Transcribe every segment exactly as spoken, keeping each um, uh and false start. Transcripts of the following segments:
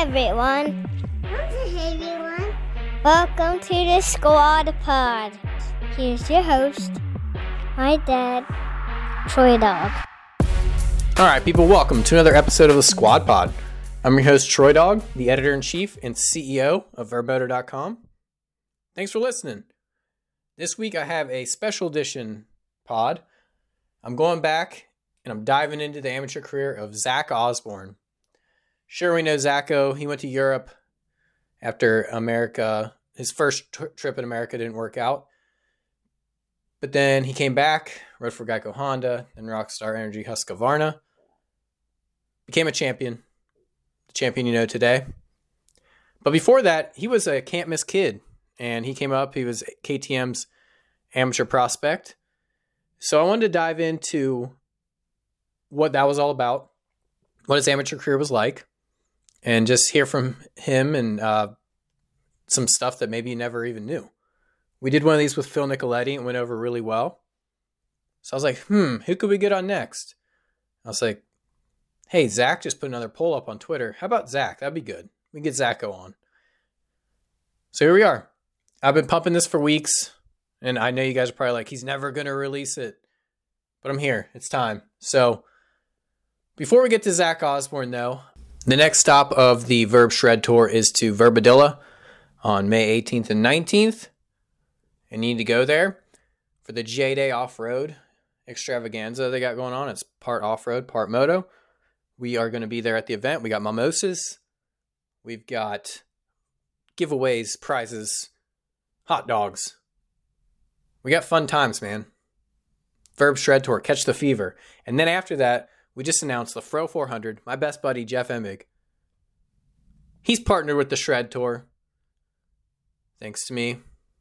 everyone. Hey everyone. Welcome to the Squad Pod. Here's your host, my dad, Troy Dog. All right, people, welcome to another episode of the Squad Pod. I'm your host, Troy Dog, the editor-in-chief and C E O of verb moto dot com. Thanks for listening. This week I have a special edition pod. I'm going back and I'm diving into the amateur career of Zach Osborne. Sure, we know Zacho. He went to Europe after America. His first t- trip in America didn't work out. But then he came back, rode for Geico Honda, and Rockstar Energy Husqvarna. Became a champion. The champion you know today. But before that, he was a can't-miss kid. And he came up, he was K T M's amateur prospect. So I wanted to dive into what that was all about, what his amateur career was like, and just hear from him and uh, some stuff that maybe you never even knew. We did one of these with Phil Nicoletti and went over really well. So I was like, hmm, who could we get on next? I was like, hey, Zach just put another poll up on Twitter. How about Zach? That'd be good. We can get Zacho on. So here we are. I've been pumping this for weeks, and I know you guys are probably like, he's never going to release it. But I'm here. It's time. So before we get to Zach Osborne, though, the next stop of the Verb Shred Tour is to Verbadilla on May eighteenth and nineteenth. And you need to go there for the J-Day Off-Road extravaganza they got going on. It's part off-road, part moto. We are going to be there at the event. We got mimosas. We've got giveaways, prizes, hot dogs. We got fun times, man. Verb Shred Tour, catch the fever. And then after that, we just announced the Fro four hundred. My best buddy, Jeff Emig. He's partnered with the Shred Tour. Thanks to me.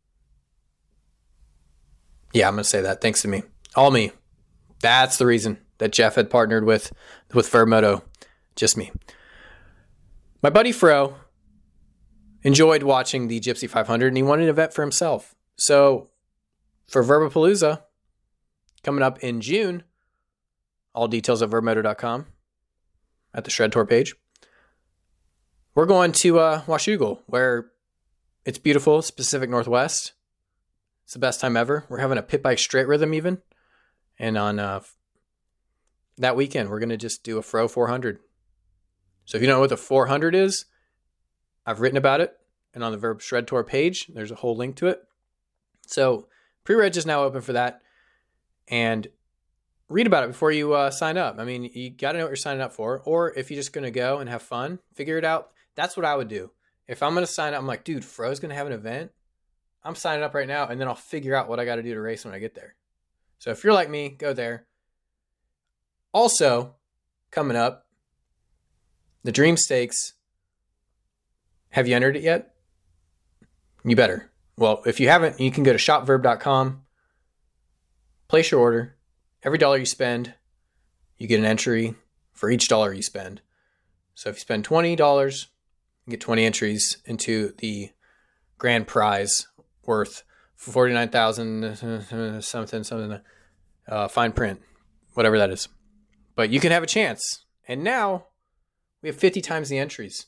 Yeah, I'm going to say that. Thanks to me. All me. That's the reason that Jeff had partnered with, with Verb Moto. Just me. My buddy Fro enjoyed watching the Gypsy five hundred, and he wanted an event for himself. So for Verbapalooza, coming up in June, all details at verb moto dot com at the Shred Tour page, we're going to uh, Washougal, where it's beautiful, it's Pacific Northwest. It's the best time ever. We're having a pit bike straight rhythm even. And on uh, that weekend, we're going to just do a Fro four hundred. So if you don't know what the four hundred is, I've written about it. And on the Verb Shred Tour page, there's a whole link to it. So pre-reg is now open for that. And read about it before you uh, sign up. I mean, you got to know what you're signing up for. Or if you're just going to go and have fun, figure it out. That's what I would do. If I'm going to sign up, I'm like, dude, Fro's going to have an event. I'm signing up right now, and then I'll figure out what I got to do to race when I get there. So if you're like me, go there. Also, coming up, the Dream Stakes. Have you entered it yet? You better. Well, if you haven't, you can go to shop verb dot com, place your order. Every dollar you spend, you get an entry for each dollar you spend. So if you spend twenty dollars, you get twenty entries into the grand prize worth forty-nine thousand dollars something, something, uh, fine print, whatever that is. But you can have a chance. And now we have fifty times the entries.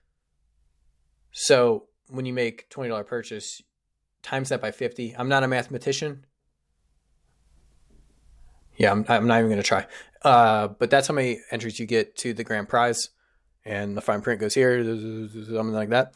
So when you make twenty dollars purchase, times that by fifty. I'm not a mathematician. Yeah, I'm, I'm not even going to try. Uh, but that's how many entries you get to the grand prize. And the fine print goes here, something like that.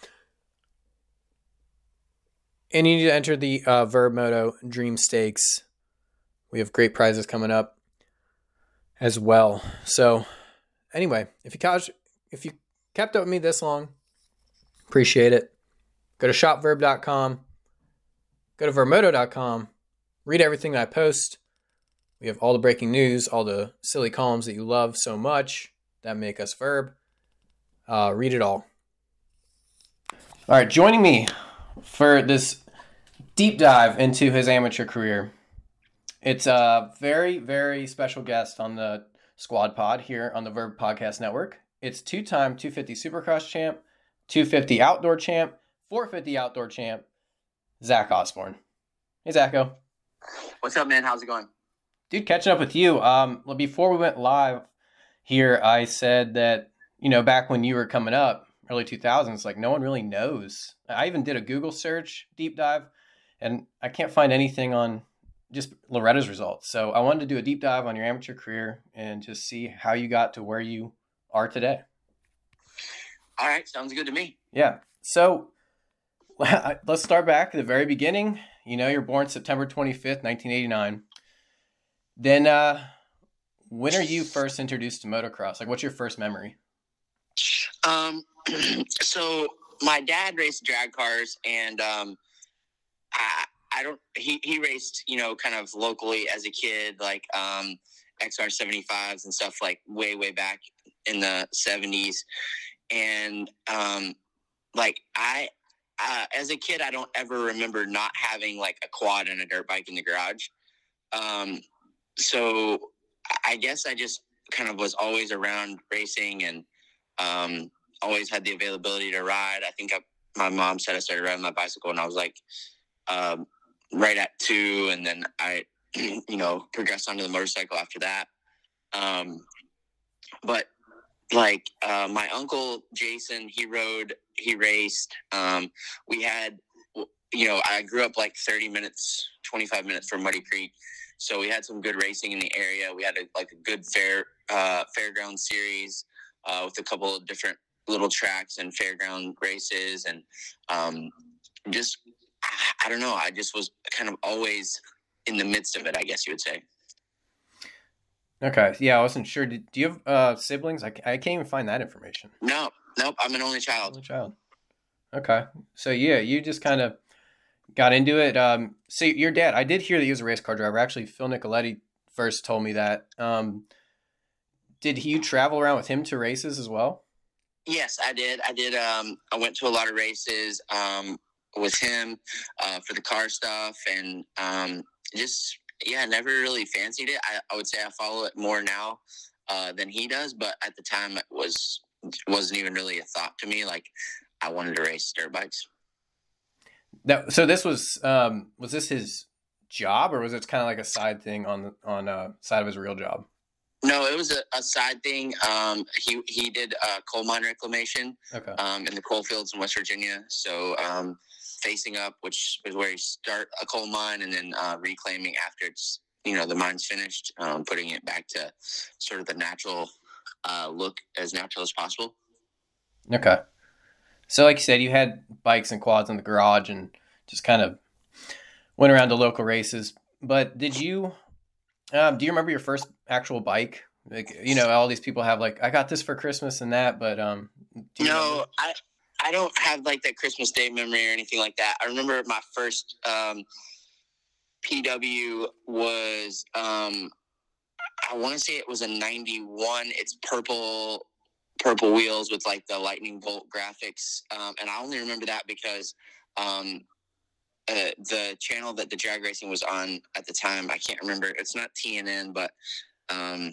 And you need to enter the uh, Verb Moto Dream Stakes. We have great prizes coming up as well. So anyway, if you catch, if you kept up with me this long, appreciate it. Go to shop verb dot com. Go to verb moto dot com. Read everything that I post. We have all the breaking news, all the silly columns that you love so much that make us Verb. Uh, read it all. All right, joining me for this deep dive into his amateur career, it's a very, very special guest on the Squad Pod here on the Verb Podcast Network. It's two-time two fifty Supercross champ, two fifty outdoor champ, four fifty outdoor champ, Zach Osborne. Hey, Zacho. What's up, man? How's it going? Dude, catching up with you. Um, before we went live here, I said that, you know, back when you were coming up, early two thousands, like no one really knows. I even did a Google search deep dive, and I can't find anything on just Loretta's results. So I wanted to do a deep dive on your amateur career and just see how you got to where you are today. All right. Sounds good to me. Yeah. So let's start back at the very beginning. You know, you're born September twenty-fifth, nineteen eighty-nine. Then uh, when are you first introduced to motocross? Like, what's your first memory? Um, so my dad raced drag cars, and um, I, I don't, he, he raced, you know, kind of locally as a kid, like um, X R seventy-fives and stuff, like way, way back in the seventies. And um, like I, uh, as a kid, I don't ever remember not having like a quad and a dirt bike in the garage. Um, so I guess I just kind of was always around racing and um, always had the availability to ride. I think I, my mom said I started riding my bicycle when I was like um, right at two, and then I, you know, progressed onto the motorcycle after that. Um, but like uh, my uncle Jason, he rode, he raced. Um, we had, you know, I grew up like thirty minutes, twenty-five minutes from Muddy Creek. So we had some good racing in the area. We had a, like a good fair uh, fairground series uh, with a couple of different little tracks and fairground races. And um, just, I don't know, I just was kind of always in the midst of it, I guess you would say. Okay. Yeah, I wasn't sure. Did, do you have uh, siblings? I, I can't even find that information. No, nope. I'm an only child. Only child. Okay. So, yeah, you just kind of got into it. Um, so your dad, I did hear that he was a race car driver. Actually, Phil Nicoletti first told me that. Um, did you travel around with him to races as well? Yes, I did. I did. Um, I went to a lot of races um, with him uh, for the car stuff, and um, just, yeah, never really fancied it. I, I would say I follow it more now uh, than he does, but at the time it was, wasn't even really a thought to me. Like, I wanted to race dirt bikes. That, so this was, um, was this his job, or was it kind of like a side thing on the, on uh side of his real job? No, it was a, a side thing. Um, he, he did uh coal mine reclamation, okay. um, in the coal fields in West Virginia. So, um, facing up, which is where you start a coal mine, and then, uh, reclaiming after it's, you know, the mine's finished, um, putting it back to sort of the natural, uh, look as natural as possible. Okay. So like you said, you had bikes and quads in the garage and just kind of went around to local races. But did you, um, do you remember your first actual bike? Like, you know, all these people have like, I got this for Christmas and that, but um, do you no, remember? I, I don't have like that Christmas Day memory or anything like that. I remember my first um, P W was, um, I want to say it was a ninety-one. It's purple purple wheels with like the lightning bolt graphics. Um, and I only remember that because um, uh, the channel that the drag racing was on at the time, I can't remember. It's not T N N, but um,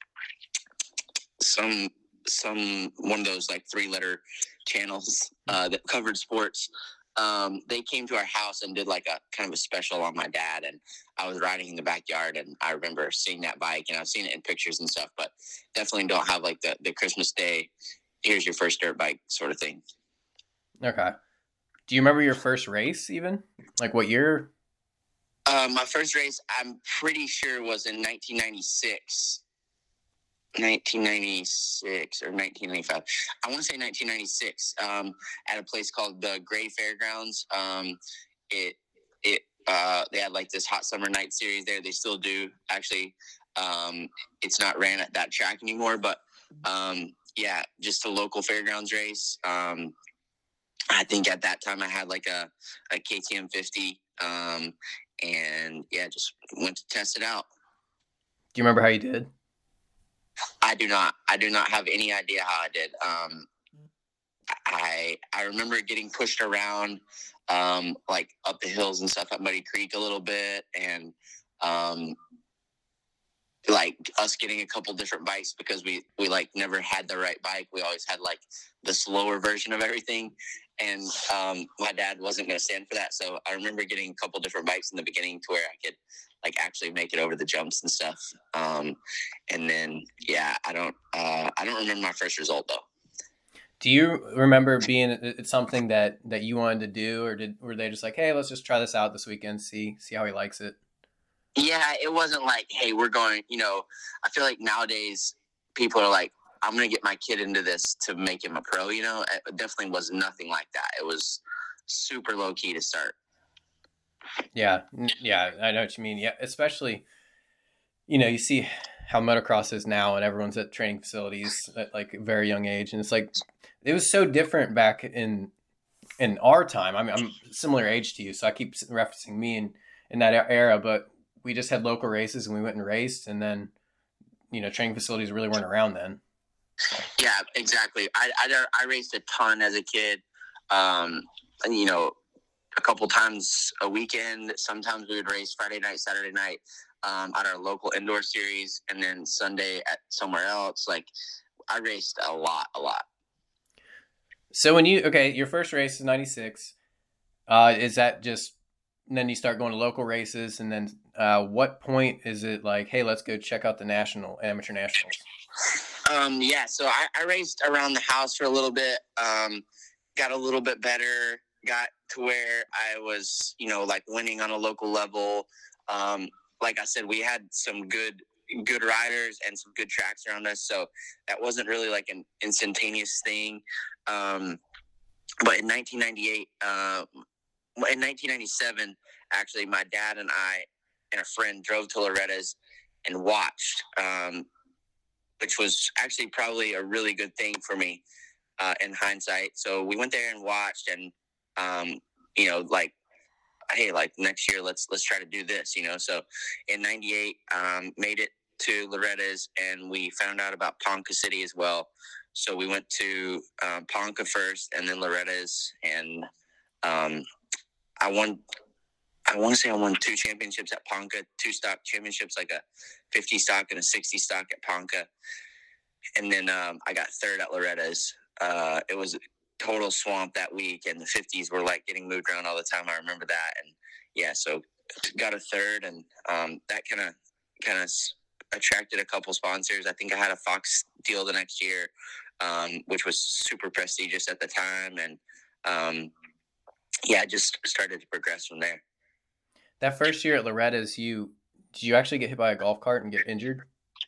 some, some, one of those like three letter channels uh, that covered sports. Um, they came to our house and did like a kind of a special on my dad, and I was riding in the backyard, and I remember seeing that bike, and I've seen it in pictures and stuff, but definitely don't have like the, the Christmas Day, here's your first dirt bike sort of thing. Okay. Do you remember your first race even? Like what year? Uh, my first race, I'm pretty sure was in nineteen ninety-six. nineteen ninety-six or nineteen ninety-five. I want to say nineteen ninety-six, um, at a place called the Gray Fairgrounds. Um, it, it, uh, they had like this hot summer night series there. They still do actually. Um, it's not ran at that track anymore, but, um, yeah, just a local fairgrounds race. Um, I think at that time I had like a, a K T M fifty, um, and yeah, just went to test it out. Do you remember how you did? I do not. I do not have any idea how I did. Um, I I remember getting pushed around, um, like up the hills and stuff at Muddy Creek a little bit, and um, like us getting a couple different bikes because we we like never had the right bike. We always had like the slower version of everything, and um, my dad wasn't going to stand for that. So I remember getting a couple different bikes in the beginning to where I could like actually make it over the jumps and stuff. Um, and then, yeah, I don't, uh, I don't remember my first result though. Do you remember being it's something that, that you wanted to do, or did were they just like, hey, let's just try this out this weekend, see see how he likes it? Yeah, it wasn't like, hey, we're going, you know, I feel like nowadays people are like, I'm going to get my kid into this to make him a pro, you know? It definitely was nothing like that. It was super low key to start. Yeah, yeah, I know what you mean. Yeah, especially, you know, you see how motocross is now and everyone's at training facilities at like a very young age. And it's like, it was so different back in in our time. I mean, I'm similar age to you, so I keep referencing me in, in that era, but we just had local races and we went and raced, and then, you know, training facilities really weren't around then. Yeah, exactly. I, I, I raced a ton as a kid, um, and, you know, a couple times a weekend. Sometimes we would race Friday night, Saturday night um, at our local indoor series, and then Sunday at somewhere else. Like, I raced a lot, a lot. So when you, okay, your first race is ninety-six. Uh, is that just, and then you start going to local races, and then uh, what point is it like, hey, let's go check out the national, amateur nationals? Um, yeah, so I, I raced around the house for a little bit, um, got a little bit better, got to where I was, you know, like winning on a local level. Um, like I said, we had some good good riders and some good tracks around us, so that wasn't really like an instantaneous thing. Um, but in nineteen ninety-eight, uh, in nineteen ninety-seven, actually, my dad and I and a friend drove to Loretta's and watched, um, which was actually probably a really good thing for me uh, in hindsight. So we went there and watched, and um, you know, like, hey, like next year, let's let's try to do this, you know. So in ninety-eight, um, made it to Loretta's, and we found out about Ponca City as well. So we went to um, Ponca first, and then Loretta's, and um, I won. I want to say I won two championships at Ponca, two stock championships, like a fifty stock and a sixty stock at Ponca, and then um, I got third at Loretta's. Uh, it was total swamp that week, and the fifties were like getting moved around all the time. I remember that, and yeah, so got a third, and um, that kind of kind of attracted a couple sponsors. I think I had a Fox deal the next year, um, which was super prestigious at the time, and um, yeah, I just started to progress from there. That first year at Loretta's, you did you actually get hit by a golf cart and get injured?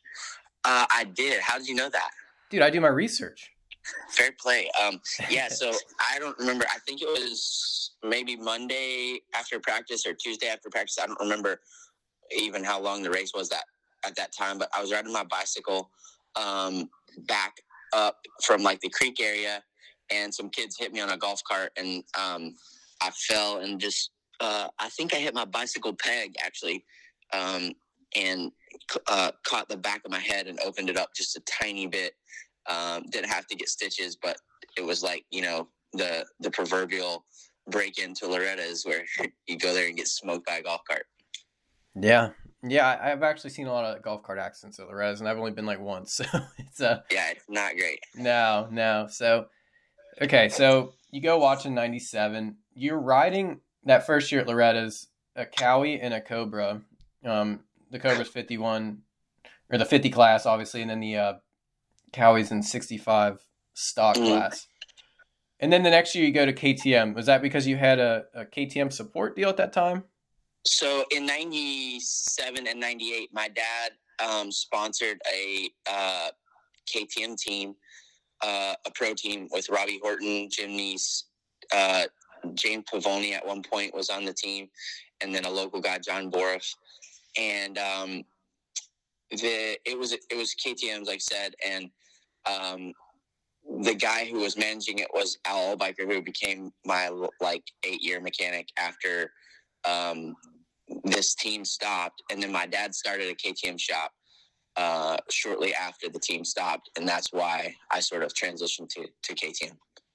Uh, I did. How did you know that? Dude, I do my research. Fair play. Um, yeah, so I don't remember. I think it was maybe Monday after practice or Tuesday after practice. I don't remember even how long the race was that at that time, but I was riding my bicycle um, back up from like the creek area, and some kids hit me on a golf cart, and um, I fell and just uh, I think I hit my bicycle peg actually, um, and uh, caught the back of my head and opened it up just a tiny bit. Um, didn't have to get stitches, but it was like, you know, the the proverbial break into Loretta's where you go there and get smoked by a golf cart. Yeah. Yeah, I've actually seen a lot of golf cart accidents at Loretta's, and I've only been like once, so it's uh yeah, it's not great. No, no. So, okay, so you go watch in ninety-seven. You're riding that first year at Loretta's a Cowie and a Cobra. Um, the Cobra's fifty-one, or the fifty class, obviously, and then the uh, Cowie's in sixty-five stock mm. class. And then the next year you go to K T M. Was that because you had a, a K T M support deal at that time? So in ninety-seven and ninety-eight, my dad um, sponsored a uh, K T M team, uh, a pro team with Robbie Horton, Jim Neese, uh, James Pavoni at one point was on the team, and then a local guy, John Boroff. And um, the it was it was K T M's, like I said, and um, the guy who was managing it was Al Allbiker, who became my like eight year mechanic after um, this team stopped. And then my dad started a K T M shop uh, shortly after the team stopped, and that's why I sort of transitioned to to K T M.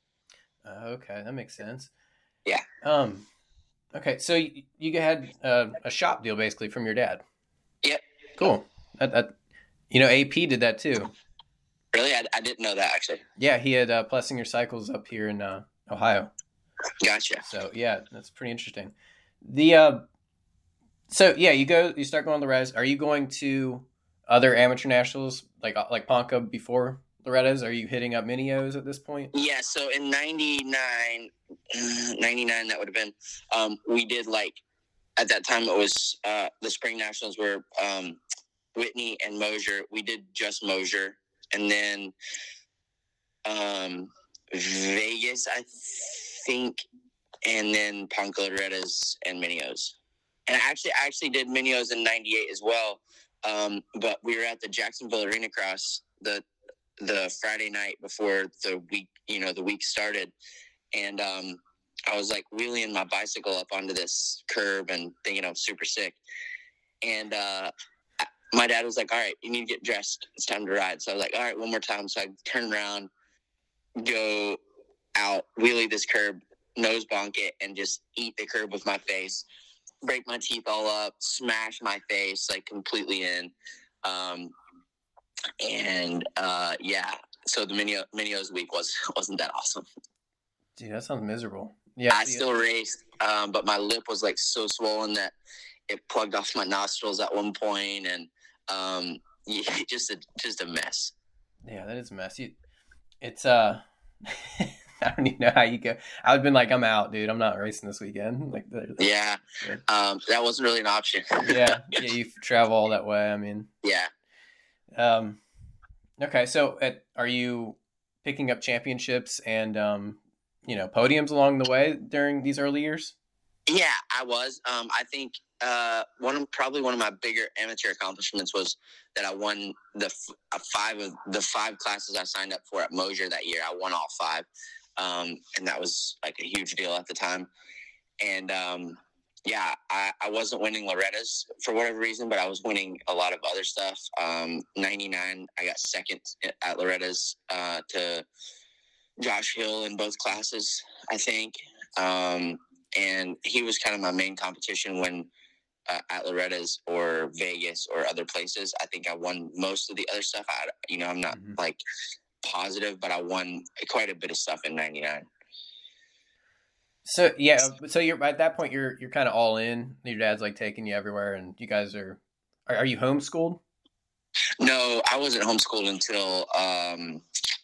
Uh, okay, that makes sense. Yeah. Um. Okay, so you, you had uh, a shop deal basically from your dad. Yep. Cool. That, that, you know, A P did that too. Really? I, I didn't know that, actually. Yeah, he had uh, Plessinger Cycles up here in uh, Ohio. Gotcha. So, yeah, that's pretty interesting. The uh, So, yeah, you go, you start going on the res. Are you going to other amateur nationals, like like Ponca, before Loretta's? Are you hitting up Minios at this point? Yeah, so in ninety-nine, ninety-nine that would have been, um, we did like, at that time it was uh, the Spring Nationals were um, Whitney and Mosier. We did just Mosier. And then um, Vegas, I think, and then Ponca Loretta's and Minios. And I actually, I actually did Minios in ninety-eight as well. Um, but we were at the Jacksonville Arena Cross the the Friday night before the week, you know, the week started. And um, I was like wheeling my bicycle up onto this curb and thinking I was super sick. And uh, my dad was like, all right, you need to get dressed. It's time to ride. So I was like, all right, one more time. So I turn around, go out, wheelie this curb, nose bonk it, and just eat the curb with my face. Break my teeth all up, smash my face like completely in. Um, and uh, yeah, so the Minio, Minios week was, wasn't that awesome. Dude, that sounds miserable. Yeah, I still raced, um, but my lip was like so swollen that it plugged off my nostrils at one point, and um, yeah, just a just a mess. Yeah, that is a mess. You, it's uh, I don't even know how you go. I would have been like, I'm out, dude. I'm not racing this weekend. Like, yeah, um, that wasn't really an option. yeah, yeah, you travel all that way. I mean, yeah. Um, okay, so at, are you picking up championships and um, you know, podiums along the way during these early years? Yeah, I was. Um, I think uh, one of, probably one of my bigger amateur accomplishments was that I won the f- five of the five classes I signed up for at Mosier that year. I won all five, um, and that was like a huge deal at the time. And um, yeah, I, I wasn't winning Loretta's for whatever reason, but I was winning a lot of other stuff. Um, ninety-nine, I got second at Loretta's uh, to Josh Hill in both classes, I think. Um, and he was kind of my main competition when uh, at Loretta's or Vegas or other places. I think I won most of the other stuff. I, you know, I'm not mm-hmm. like positive, but I won quite a bit of stuff in ninety-nine. So yeah, so you're at that point you're you're kind of all in. Your dad's like taking you everywhere, and you guys are. Are, are you homeschooled? No, I wasn't homeschooled until um,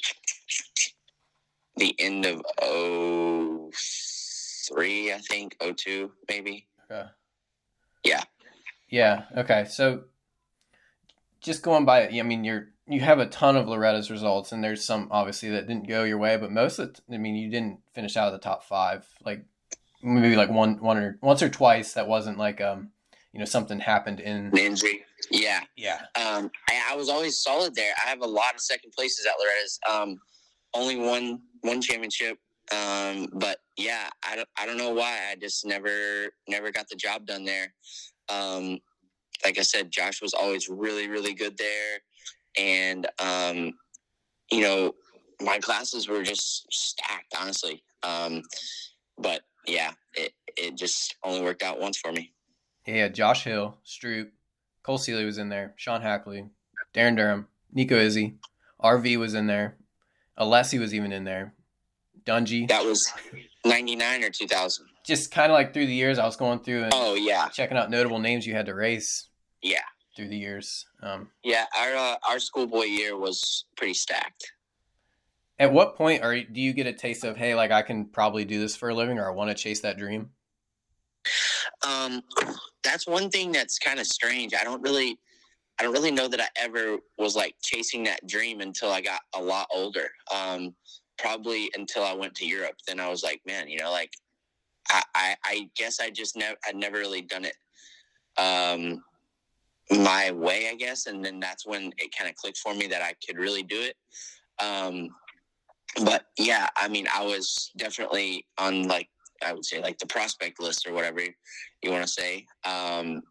the end of oh three, I think, oh two maybe. Okay. Yeah. Yeah. Okay. So just going by it, I mean, you're you have a ton of Loretta's results, and there's some obviously that didn't go your way, but most of it, I mean, you didn't finish out of the top five. Like maybe like one, one or once or twice. That wasn't like um, you know, something happened in an injury. Yeah, yeah. Um, I, I was always solid there. I have a lot of second places at Loretta's. Um, only one one championship. Um, but yeah, I don't I don't know why. I just never never got the job done there. Um, like I said, Josh was always really really good there. And, um, you know, my classes were just stacked, honestly. Um, but, yeah, it, it just only worked out once for me. Yeah, Josh Hill, Stroop, Cole Seeley was in there, Sean Hackley, Darren Durham, Nico Izzy, R V was in there, Alessi was even in there, Dungy. That was ninety-nine or two thousand? Just kind of like through the years, I was going through and oh, yeah. checking out notable names you had to race. Yeah. Through the years. Um, yeah, our uh, our schoolboy year was pretty stacked. At what point are do you get a taste of, hey, like I can probably do this for a living, or I want to chase that dream? Um, that's one thing that's kind of strange. I don't really, I don't really know that I ever was like chasing that dream until I got a lot older. Um, probably until I went to Europe. Then I was like, man, you know, like I, I, I guess I just never, I'd never really done it. Um. my way, I guess. And then that's when it kind of clicked for me that I could really do it. Um, but yeah, I mean, I was definitely on like, I would say like the prospect list or whatever you want to say. Um,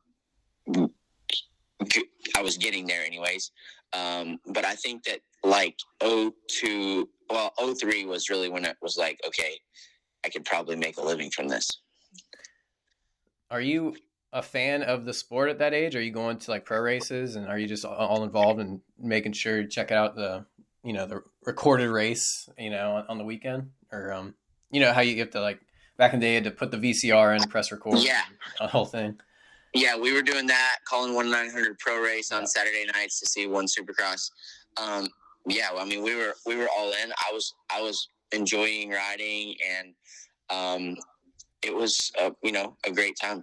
I was getting there anyways. Um, but I think that like oh two, well, oh three was really when it was like, okay, I could probably make a living from this. Are you a fan of the sport at that age? Are you going to like pro races, and are you just all involved in making sure you check out the, you know, the recorded race, you know, on, on the weekend? Or, um, you know, how you have to like, back in the day, you had to put the V C R in, press record, yeah, the whole thing. Yeah, we were doing that, calling one nine hundred pro race on yeah. Saturday nights to see one Supercross. Um, yeah, I mean, we were we were all in. I was I was enjoying riding, and um, it was uh, you know a great time.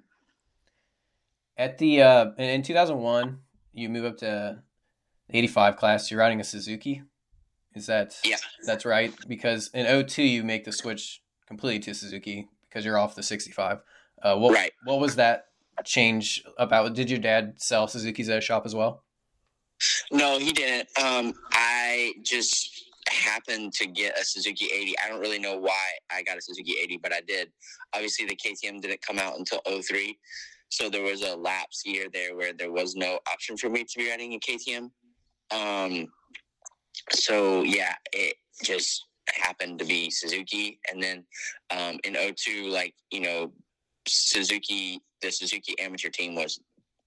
At the uh, in two thousand one, you move up to the eighty-five class. You're riding a Suzuki. Is that yeah? That's right. Because in oh two, you make the switch completely to Suzuki because you're off the sixty-five. Uh, what right. What was that change about? Did your dad sell Suzukis at a shop as well? No, he didn't. Um, I just happened to get a Suzuki eighty. I don't really know why I got a Suzuki eighty, but I did. Obviously, the K T M didn't come out until oh three, so there was a lapse year there where there was no option for me to be riding a K T M. Um, so, yeah, it just happened to be Suzuki. And then um, in oh two, like, you know, Suzuki, the Suzuki amateur team was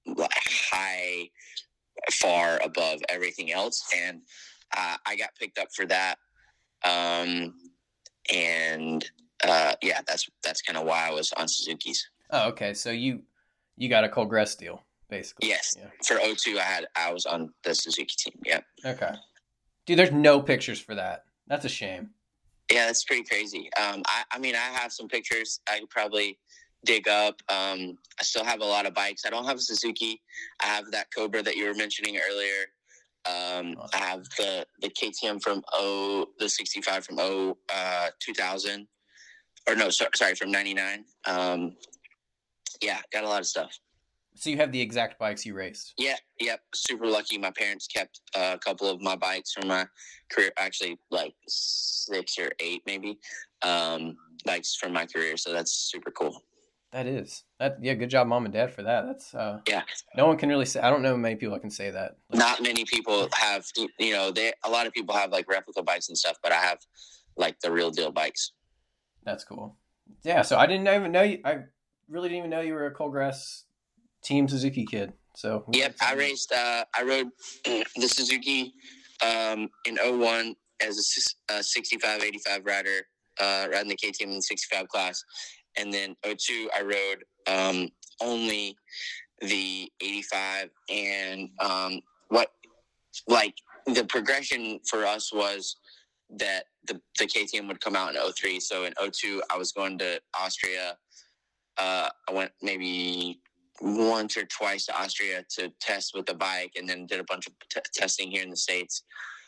high, far above everything else. And uh, I got picked up for that. Um, and uh, yeah, that's, that's kind of why I was on Suzuki's. Oh, okay. So you, you got a Cole Gress deal, basically. Yes. Yeah. For oh two, I had, I was on the Suzuki team. Yeah. Okay. Dude, there's no pictures for that. That's a shame. Yeah, that's pretty crazy. Um, I, I mean, I have some pictures I could probably dig up. Um, I still have a lot of bikes. I don't have a Suzuki. I have that Cobra that you were mentioning earlier. Um, awesome. I have the, the K T M from oh, the sixty-five from oh, uh, two thousand. Or no, so, sorry, from ninety-nine. Um, yeah, got a lot of stuff. So you have the exact bikes you raced? Yeah, yep. Super lucky. My parents kept uh, a couple of my bikes from my career, actually like six or eight maybe, um, bikes from my career. So that's super cool. That is. That yeah, good job, mom and dad, for that. That's uh, yeah. No one can really say. I don't know many people that can say that. Like, not many people have. You know, they a lot of people have like replica bikes and stuff, but I have like the real deal bikes. That's cool. Yeah. So I didn't even know you. I really didn't even know you were a Cole Gress Team Suzuki kid. So yep, I raced. Uh, I rode the Suzuki um, in oh one as a, a sixty-five eighty-five rider, uh, riding the K T M in the sixty-five class. And then oh two, I rode um, only the eighty-five. And um, what, like, the progression for us was that the, the K T M would come out in oh three. So in oh two, I was going to Austria. Uh, I went maybe once or twice to Austria to test with the bike, and then did a bunch of t- testing here in the States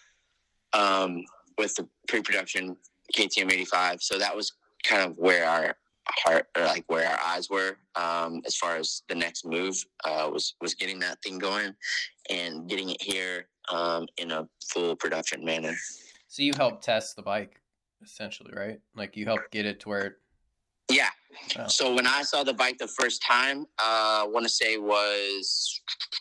um, with the pre-production K T M eighty-five. So that was kind of where our heart, or like where our eyes were, um, as far as the next move, uh, was, was getting that thing going and getting it here um, in a full production manner. So you helped test the bike essentially, right? Like you helped get it to where it... Yeah. Oh. So when I saw the bike the first time, uh, I want to say was,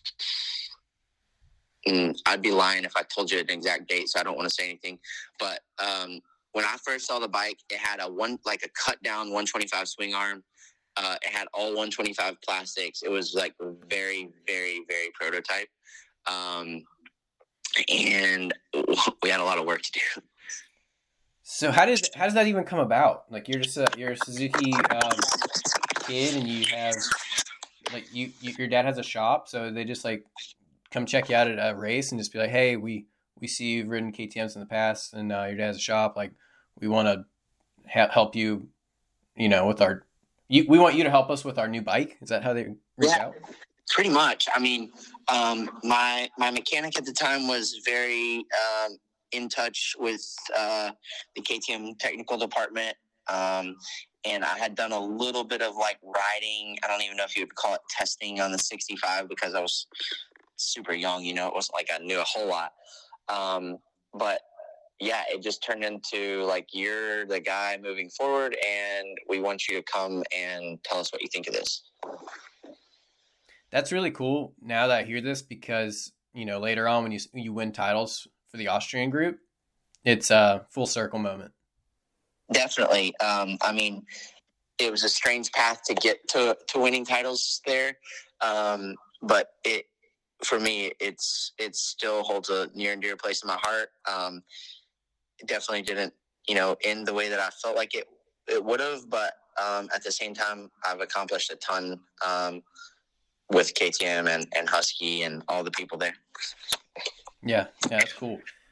mm, I'd be lying if I told you an exact date, so I don't want to say anything. But um, when I first saw the bike, it had a one, like a cut down one twenty-five swing arm. Uh, it had all one twenty-five plastics. It was like very, very, very prototype. Um, and we had a lot of work to do. So how does how does that even come about? Like you're just a you're a Suzuki um, kid, and you have like you, you your dad has a shop, so they just like come check you out at a race and just be like, hey, we we see you've ridden K T Ms in the past, and uh, your dad has a shop. Like we want to ha- help you, you know, with our you, we want you to help us with our new bike. Is that how they reach yeah, out? Pretty much. I mean, um, my my mechanic at the time was very. Um, in touch with uh, the K T M technical department. Um, and I had done a little bit of like riding. I don't even know if you would call it testing on the sixty-five because I was super young, you know, it wasn't like I knew a whole lot. Um, but yeah, it just turned into like, you're the guy moving forward and we want you to come and tell us what you think of this. That's really cool now that I hear this because, you know, later on when you you win titles for the Austrian group, it's a full circle moment. Definitely. Um, I mean, it was a strange path to get to, to winning titles there. Um, but it, for me, it's, it still holds a near and dear place in my heart. Um, it definitely didn't, you know, end the way that I felt like it, it would have, but um, at the same time, I've accomplished a ton um, with K T M and, and Husky and all the people there. Yeah, yeah, that's cool.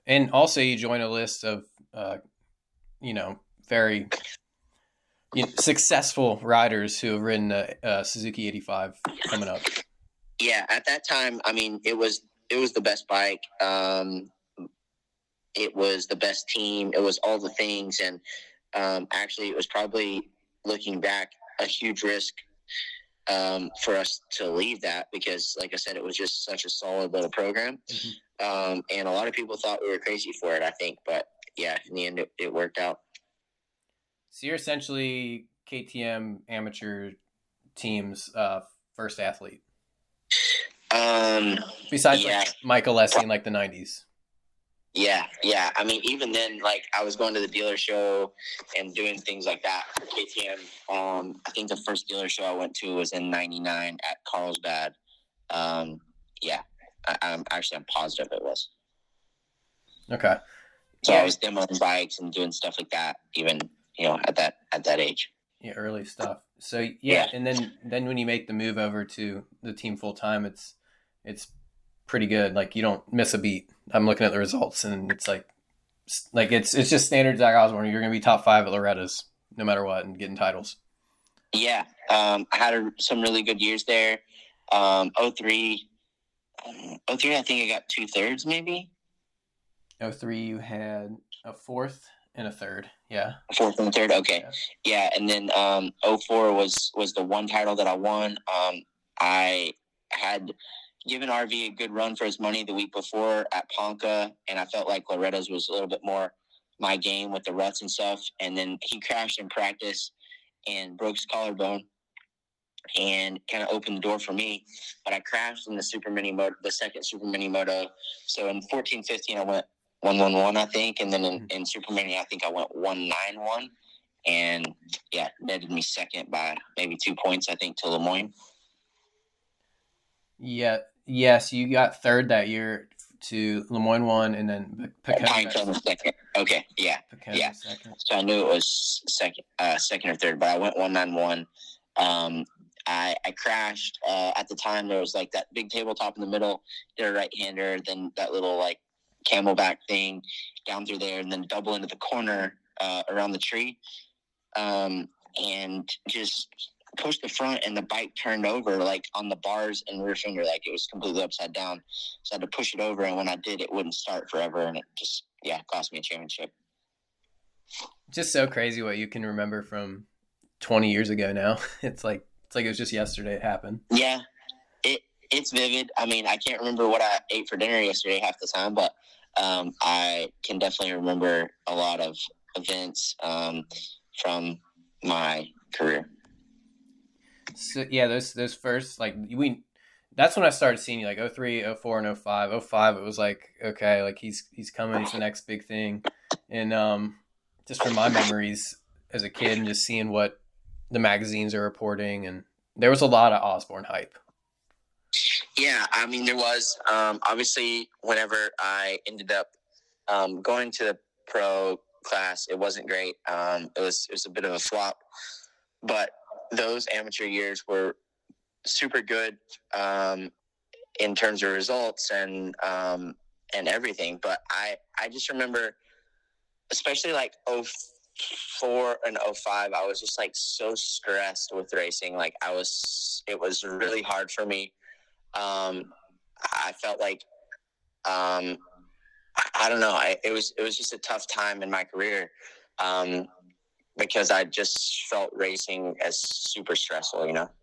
And also you join a list of, uh, you know, very you know, successful riders who have ridden a, a Suzuki eighty-five coming up. Yeah, at that time, I mean, it was it was the best bike. Um, it was the best team. It was all the things, and um, actually, it was probably, looking back, a huge risk um, for us to leave that because, like I said, it was just such a solid little program, mm-hmm. um, and a lot of people thought we were crazy for it, I think, but yeah, in the end, it, it worked out. So you're essentially K T M amateur team's uh, first athlete. Um, Besides yeah. like Mike Alessi in like the nineties. Yeah, yeah. I mean, even then, like I was going to the dealer show and doing things like that for K T M. Um, I think the first dealer show I went to was in ninety-nine at Carlsbad. Um, yeah, I, I'm actually I'm positive it was. Okay. So yeah. I was demoing bikes and doing stuff like that, even you know at that at that age. Yeah, early stuff. So yeah, yeah. and then then when you make the move over to the team full time, it's it's pretty good. Like you don't miss a beat. I'm looking at the results, and it's like like it's it's just standard Zach Osborne. You're going to be top five at Loretta's no matter what, and getting titles. Yeah, um, I had a, some really good years there. Um, oh three, oh three, I think I got two thirds, maybe. oh three, you had a fourth and a third. Yeah. Fourth and third. Okay. Yeah. yeah. And then, um, oh four was, was the one title that I won. Um, I had given R V a good run for his money the week before at Ponca. And I felt like Loretta's was a little bit more my game with the ruts and stuff. And then he crashed in practice and broke his collarbone and kind of opened the door for me. But I crashed in the super mini moto, the second super mini moto. So in fourteen, fifteen, I went one one one, I think, and then in, in Super Mini, I think I went one nine one, and yeah, netted me second by maybe two points, I think, to Lemoyne. Yeah, yes, you got third that year to Lemoyne one, and then Pinecone was second. Okay, yeah, Pinecone yeah. Second. So I knew it was second, uh, second or third, but I went one nine one. Um, I I crashed uh, at the time. There was like that big tabletop in the middle, did a right hander, then that little like camelback thing down through there, and then double into the corner uh, around the tree, um, and just pushed the front, and the bike turned over like on the bars and rear fender, like it was completely upside down. So I had to push it over, and when I did, it wouldn't start forever, and it just yeah cost me a championship. Just so crazy what you can remember from twenty years ago now. It's like it's like it was just yesterday it happened. Yeah, it it's vivid. I mean, I can't remember what I ate for dinner yesterday half the time, but Um, I can definitely remember a lot of events um, from my career. So yeah, those those first like we, that's when I started seeing you like oh three, oh four, and oh five. oh five, it was like okay, like he's he's coming, he's the next big thing, and um, just from my memories as a kid and just seeing what the magazines are reporting, and there was a lot of Osborne hype. Yeah, I mean, there was. Um, obviously, whenever I ended up um, going to the pro class, it wasn't great. Um, it was it was a bit of a flop. But those amateur years were super good um, in terms of results and um, and everything. But I, I just remember, especially like oh four and oh five, I was just like so stressed with racing. Like I was, it was really hard for me. Um, I felt like, um, I don't know. I, it was, it was just a tough time in my career. Um, because I just felt racing as super stressful, you know?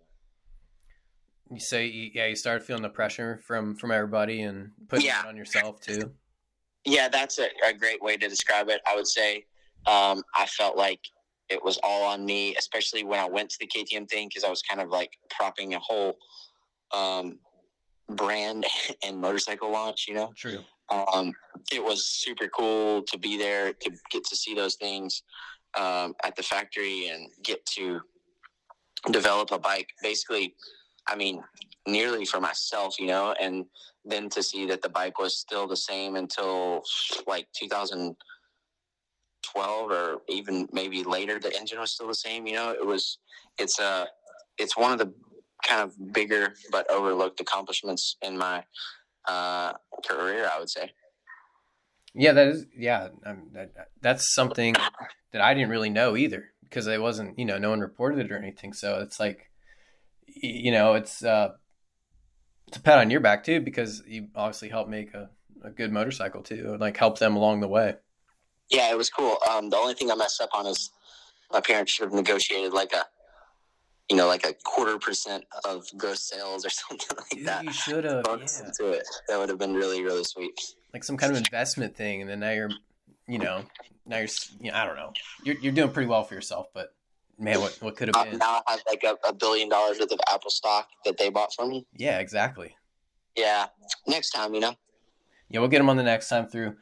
So yeah, you started feeling the pressure from, from everybody and putting yeah. it on yourself too. Yeah, that's a, a great way to describe it. I would say, um, I felt like it was all on me, especially when I went to the K T M thing, cause I was kind of like propping a whole, um, brand and motorcycle launch, you know? True. Um, it was super cool to be there, to get to see those things, um, at the factory and get to develop a bike, basically, I mean, nearly for myself, you know, and then to see that the bike was still the same until like two thousand twelve or even maybe later, the engine was still the same, you know, it was, it's a, it's one of the kind of bigger but overlooked accomplishments in my uh, career, I would say. Yeah, that is. Yeah, um, that, that's something that I didn't really know either because it wasn't, you know, no one reported it or anything. So it's like, you know, it's uh, it's a pat on your back too because you obviously helped make a, a good motorcycle too, and like help them along the way. Yeah, it was cool. Um, the only thing I messed up on is my parents should have negotiated like a, you know, like a quarter percent of gross sales or something like Dude, that. you should have. Bonus Yeah. into it. That would have been really, really sweet. Like some kind of investment thing, and then now you're, you know, now you're, you know, I don't know, you're you're doing pretty well for yourself, but man, what what could have Uh, been? now I have like a, a billion dollars worth of Apple stock that they bought for me. Yeah, exactly. Yeah, next time, you know. Yeah, we'll get them on the next time through.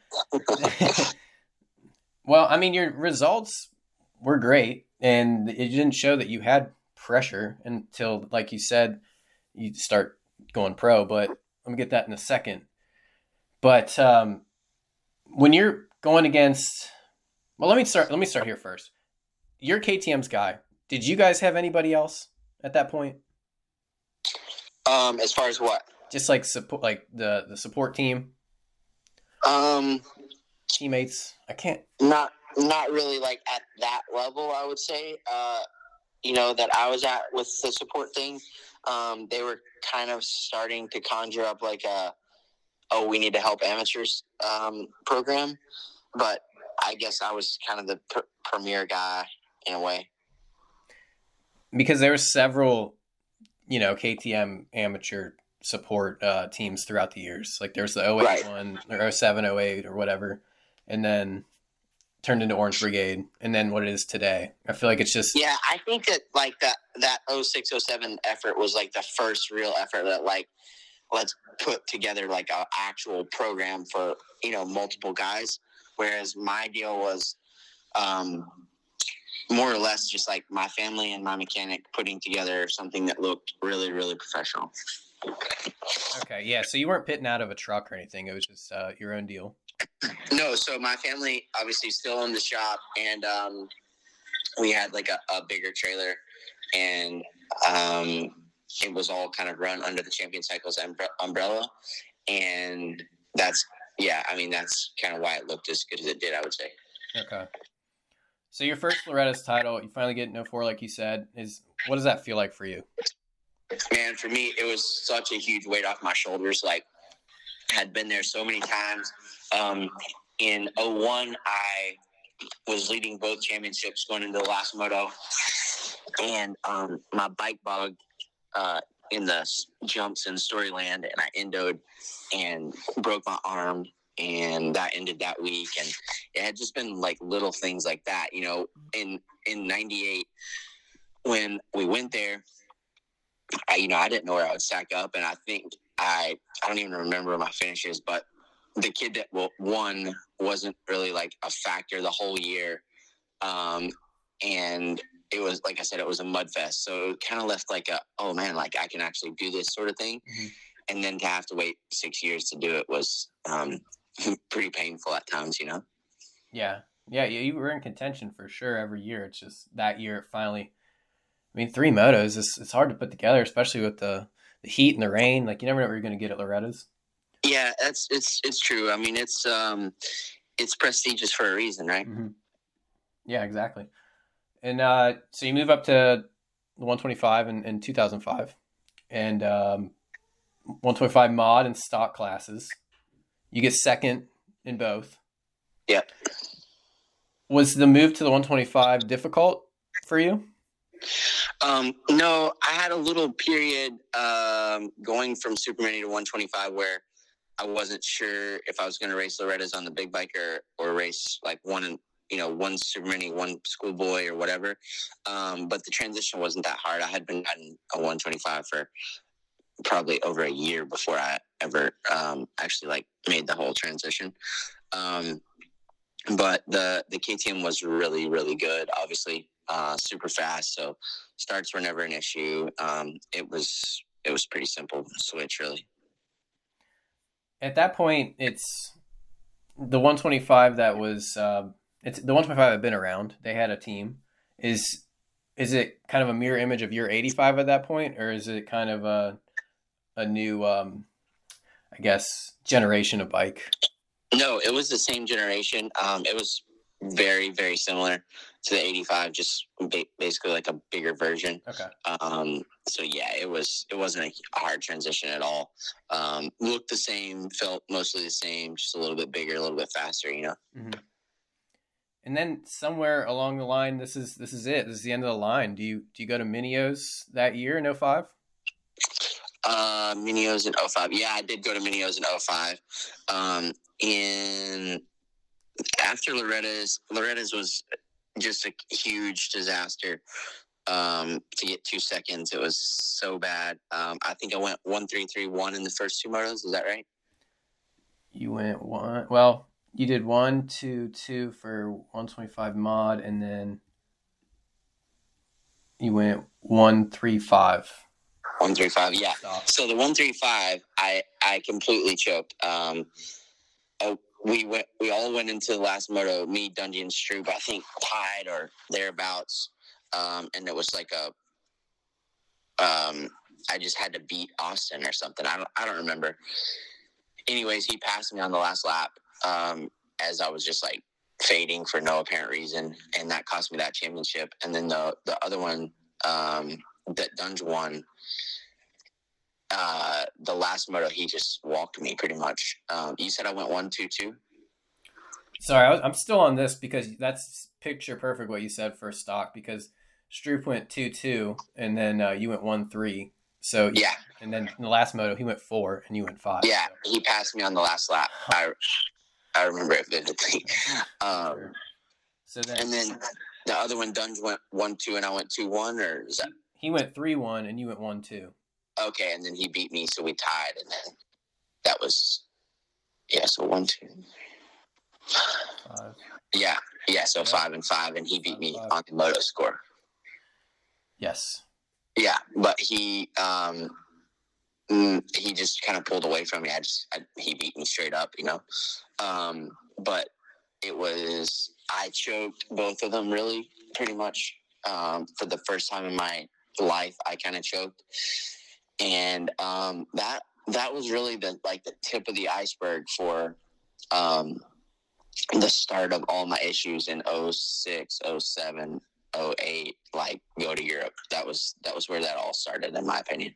Well, I mean, your results were great, and it didn't show that you had pressure until, like you said, you start going pro. But let me get that in a second. But um, when you're going against, well, let me start. Let me start here first. You're K T M's guy. Did you guys have anybody else at that point? Um, as far as what? Just like support, like the the support team, Um, teammates. I can't. not not really like at that level. I would say. Uh, you know that I was at with the support thing. Um, they were kind of starting to conjure up like a, oh, we need to help amateurs um, program, but I guess I was kind of the pr- premier guy in a way. Because there were several, you know, K T M amateur support uh, teams throughout the years. Like there's the oh eight Right. one or oh seven, oh eight or whatever, and then turned into Orange Brigade, and then what it is today. I feel like it's just Yeah, I think that like that that oh six oh seven effort was like the first real effort that like let's put together like an actual program for, you know, multiple guys. Whereas my deal was um, more or less just like my family and my mechanic putting together something that looked really, really professional. okay. Yeah, so you weren't pitting out of a truck or anything. It was just uh, your own deal. No, so my family obviously still owned the shop, and um, we had like a, a bigger trailer, and um, it was all kind of run under the Champion Cycles umbre- umbrella, and that's yeah, I mean that's kind of why it looked as good as it did, I would say. Okay. So your first Loretta's title, you finally get in oh four, like you said. Is what does that feel like for you? Man, for me, it was such a huge weight off my shoulders. Like, I had been there so many times. Um, in oh one, I was leading both championships going into the last moto, and um, my bike bogged uh, in the jumps in Storyland, and I endoed and broke my arm, and that ended that week. And it had just been like little things like that, you know. In in ninety-eight, when we went there, I, you know, I didn't know where I would stack up, and I think I I don't even remember my finishes, but the kid that won wasn't really like a factor the whole year, um, and it was like I said, it was a mud fest, so it kind of left like a oh man, like I can actually do this sort of thing, mm-hmm. And then to have to wait six years to do it was um, pretty painful at times, you know. Yeah, yeah, you were in contention for sure every year. It's just that year it finally. I mean, three motos, it's, it's hard to put together, especially with the, the heat and the rain. Like, you never know what you're going to get at Loretta's. Yeah, that's it's it's true. I mean, it's um, it's prestigious for a reason, right? Mm-hmm. Yeah, exactly. And uh, so you move up to the one twenty-five in, in two thousand five. And um, one twenty-five mod and stock classes. You get second in both. Yep. Was the move to the one twenty-five difficult for you? Um, no, I had a little period um, going from Super Mini to one twenty-five where I wasn't sure if I was going to race Loretta's on the big bike or, or race like one, you know, one Super Mini, one schoolboy or whatever. Um, but the transition wasn't that hard. I had been riding a one twenty-five for probably over a year before I ever um, actually like made the whole transition. Um, but the, the K T M was really, really good. Obviously, uh, super fast. So starts were never an issue. Um, it was, it was pretty simple switch really. At that point, it's the one twenty-five that was, uh, it's the one twenty-five had been around. They had a team. Is, is it kind of a mirror image of your eighty-five at that point? Or is it kind of a, a new, um, I guess, generation of bike? No, it was the same generation. Um, it was very, very similar to the eighty-five, just ba- basically like a bigger version. Okay. Um, so yeah, it was it wasn't a hard transition at all. Um, looked the same, felt mostly the same, just a little bit bigger, a little bit faster, you know. Mm-hmm. And then somewhere along the line, this is this is it. This is the end of the line. Do you do you go to Minios that year in oh five? Uh, Minios in oh five. Yeah, I did go to Minios in oh five. Um, in after Loretta's, Loretta's was just a huge disaster. Um, to get two seconds, it was so bad. Um, I think I went one three three one in the first two motos. Is that right? You went one. Well, you did one two two for one twenty-five mod, and then you went one three five. One three five, yeah. So the one three five, I I completely choked. Um, oh, we went, we all went into the last moto. Me, Dungey, and Stroop, I think tied or thereabouts. Um, and it was like a, um, I just had to beat Austin or something. I don't I don't remember. Anyways, he passed me on the last lap. Um, as I was just like fading for no apparent reason, and that cost me that championship. And then the the other one, um, that Dunge won. Uh, the last moto, he just walked me pretty much. Um, you said I went one, two, two. Sorry, I was, I'm still on this because that's picture perfect what you said for stock. Because Stroop went two, two, and then uh, you went one, three. So yeah, and then in the last moto, he went four, and you went five. Yeah, so. He passed me on the last lap. I I remember it vividly. Um, sure. So then, and then the other one, Dunge went one, two, and I went two, one, or is that? He went three, one, and you went one, two. Okay, and then he beat me, so we tied, and then that was, yeah, so one, two. Five. Yeah, yeah, so yeah. five and five, and he beat five, me five. on the moto score. Yes. Yeah, but he um, mm, he just kind of pulled away from me. I just I, he beat me straight up, you know. Um, but it was I choked both of them really pretty much um, for the first time in my life. I kind of choked, and um, that that was really the like the tip of the iceberg for um, the start of all my issues in oh six, oh seven. oh eight, like go to Europe. That was that was where that all started, in my opinion.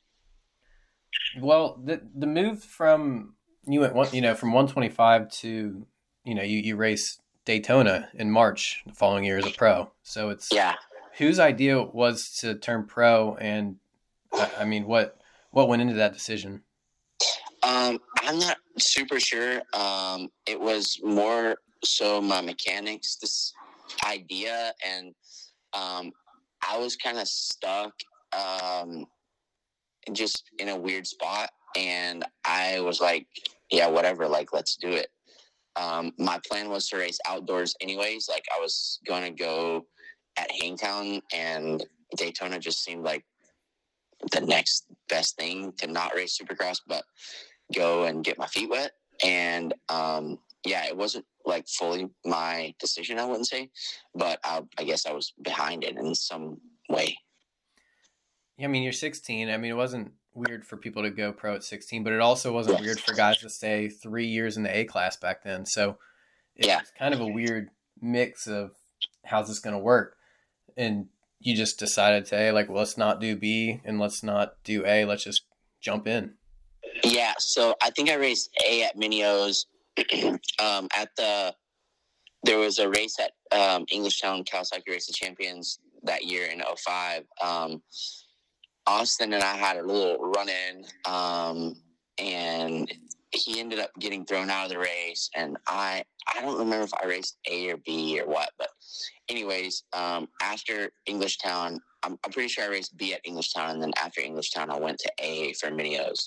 Well, the the move from you went one, you know, from one twenty-five to you know you you race Daytona in March the following year as a pro. So it's yeah. Whose idea was to turn pro, and I mean, what what went into that decision? Um, I'm not super sure. Um, it was more so my mechanics. This idea, and um I was kind of stuck um just in a weird spot, and I was like, yeah, whatever, like let's do it. Um my plan was to race outdoors anyways. Like I was going to go at Hangtown, and Daytona just seemed like the next best thing to not race Supercross but go and get my feet wet. And um yeah, it wasn't like fully my decision, I wouldn't say, but I, I guess I was behind it in some way. Yeah, I mean, you're sixteen. I mean, it wasn't weird for people to go pro at sixteen, but it also wasn't yes. weird for guys to stay three years in the A class back then. So it's yeah. kind of a weird mix of how's this going to work. And you just decided to, hey, like, well, let's not do B and let's not do A. Let's just jump in. Yeah. So I think I raced A at Minios. um, at the, there was a race at um, Englishtown Kawasaki Race of Champions that year in oh five. Um, Austin and I had a little run-in, um, and he ended up getting thrown out of the race. And I, I don't remember if I raced A or B or what, but anyways, um, after Englishtown, I'm, I'm pretty sure I raced B at Englishtown, and then after Englishtown, I went to A for Minios.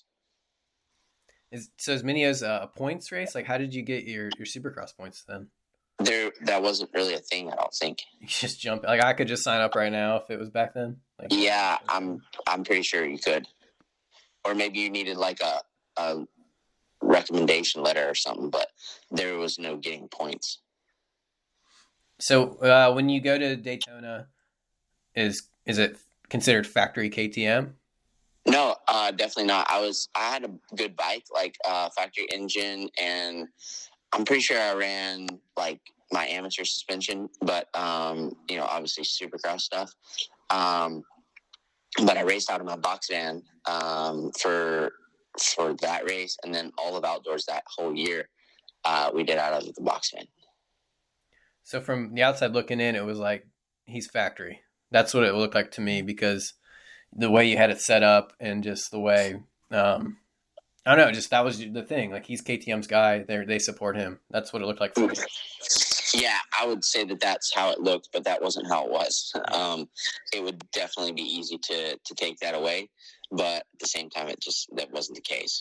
Is, so is Minios a points race? Like, how did you get your, your Supercross points then? There, that wasn't really a thing, I don't think. You just jump. Like, I could just sign up right now if it was back then. Like, yeah, I'm, I'm pretty sure you could, or maybe you needed like a, a recommendation letter or something. But there was no getting points. So uh, when you go to Daytona, is is it considered factory K T M? No, uh, definitely not. I was I had a good bike, like uh, factory engine, and I'm pretty sure I ran like my amateur suspension, but um, you know, obviously Supercross stuff. Um, but I raced out of my box van um, for for that race, and then all of outdoors that whole year uh, we did out of the box van. So from the outside looking in, it was like he's factory. That's what it looked like to me, because the way you had it set up and just the way, um, I don't know, just that was the thing. Like, he's K T M's guy. They they support him. That's what it looked like for me. Yeah, I would say that that's how it looked, but that wasn't how it was. Um, it would definitely be easy to to take that away, but at the same time, it just that wasn't the case.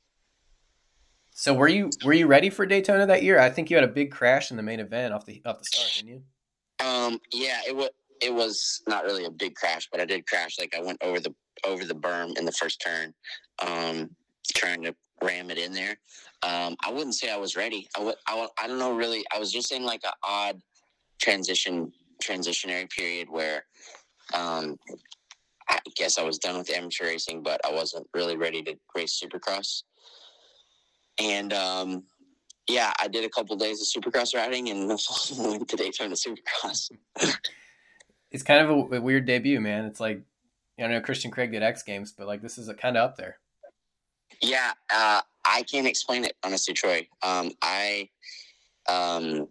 So were you were you ready for Daytona that year? I think you had a big crash in the main event off the off the start, didn't you? Um, yeah, it was it was not really a big crash, but I did crash. Like, I went over the over the berm in the first turn, um, trying to ram it in there. Um, I wouldn't say I was ready. I, w- I, w- I don't know really. I was just in like an odd transition transitionary period where um, I guess I was done with amateur racing, but I wasn't really ready to race Supercross. And um, yeah, I did a couple of days of Supercross riding and went to Daytona Supercross. It's kind of a, a weird debut, man. It's like, I know Christian Craig did X Games, but like this is a kind of up there. Yeah, uh, I can't explain it, honestly, Troy. Um, I, um,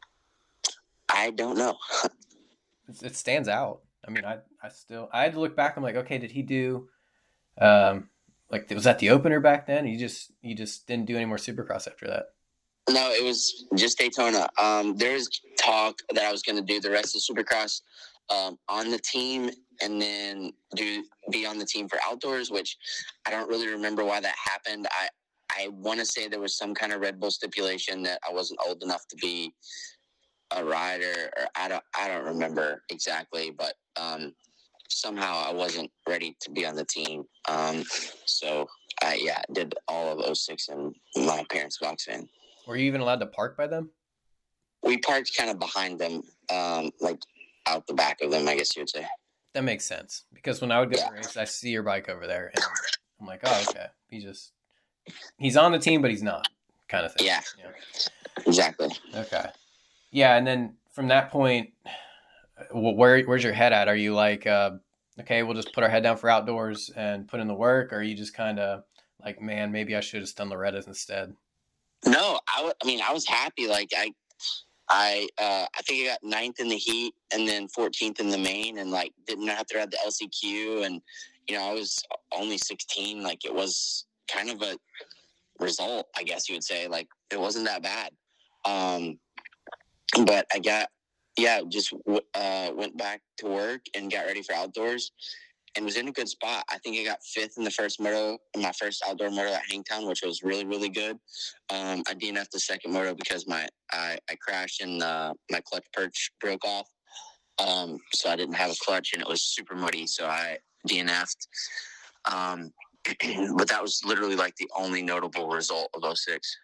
I don't know. it, it stands out. I mean, I, I still, I had to look back. I'm like, okay, did he do, um, like, was that the opener back then? You just, you just didn't do any more Supercross after that. No, it was just Daytona. Um, there was talk that I was going to do the rest of Supercross um, on the team, and then do be on the team for outdoors, which I don't really remember why that happened. I, I want to say there was some kind of Red Bull stipulation that I wasn't old enough to be a rider, or I don't, I don't remember exactly, but um, somehow I wasn't ready to be on the team. Um, so I, yeah, did all of oh six in my parents' box van. Were you even allowed to park by them? We parked kind of behind them, um, like out the back of them, I guess you would say. That makes sense, because when I would go Yeah. to race, I see your bike over there, and I'm like, oh, okay. He just, he's on the team, but he's not, kind of thing. Yeah, yeah. Exactly. Okay. Yeah, and then from that point, where where's your head at? Are you like, uh, okay, we'll just put our head down for outdoors and put in the work, or are you just kind of like, man, maybe I should have done Loretta's instead? No, I, w- I mean, I was happy. Like, I, I, uh, I think I got ninth in the heat and then fourteenth in the main, and like didn't have to ride the L C Q. And, you know, I was only sixteen. Like, it was kind of a result, I guess you would say. Like, it wasn't that bad. Um, but I got, yeah, just uh, went back to work and got ready for outdoors and was in a good spot. I think I got fifth in the first moto, in my first outdoor moto at Hangtown, which was really, really good. Um, I D N F'd the second moto because my I, I crashed and uh, my clutch perch broke off. Um, so I didn't have a clutch and it was super muddy, so I D N F'd. Um, but that was literally like the only notable result of oh six.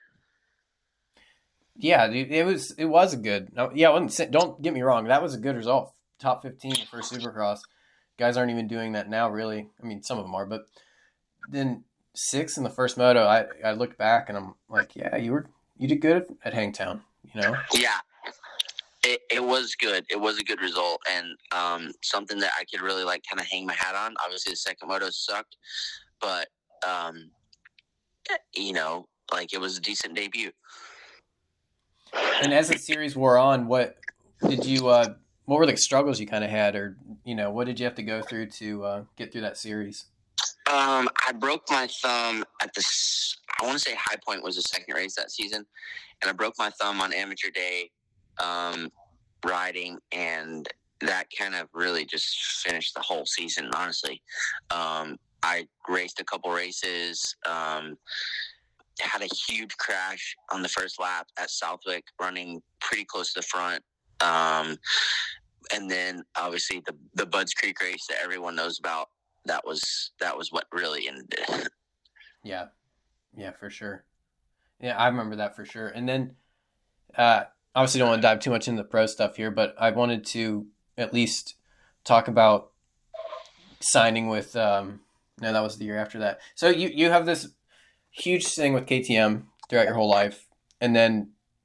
Yeah, dude, it was it was a good. Yeah, I wasn't, don't get me wrong, that was a good result. Top fifteen for Supercross. Guys aren't even doing that now, really. I mean, some of them are, but then six in the first moto. I, I looked back and I'm like, yeah, you were you did good at Hangtown, you know? Yeah, it it was good. It was a good result, and um, something that I could really like kind of hang my hat on. Obviously, the second moto sucked, but um, you know, like it was a decent debut. And as the series wore on, what did you? Uh, what were the struggles you kind of had, or you know, what did you have to go through to uh, get through that series? Um, I broke my thumb at the. I want to say High Point was the second race that season, and I broke my thumb on amateur day, um, riding, and that kind of really just finished the whole season. Honestly, um, I raced a couple races. Um, had a huge crash on the first lap at Southwick, running pretty close to the front. Um, and then obviously the, the Budds Creek race that everyone knows about, that was, that was what really ended it. Yeah. Yeah, for sure. Yeah, I remember that for sure. And then, uh, obviously don't want to dive too much into the pro stuff here, but I wanted to at least talk about signing with, um, no, that was the year after that. So you, you have this huge thing with K T M throughout your whole life. And then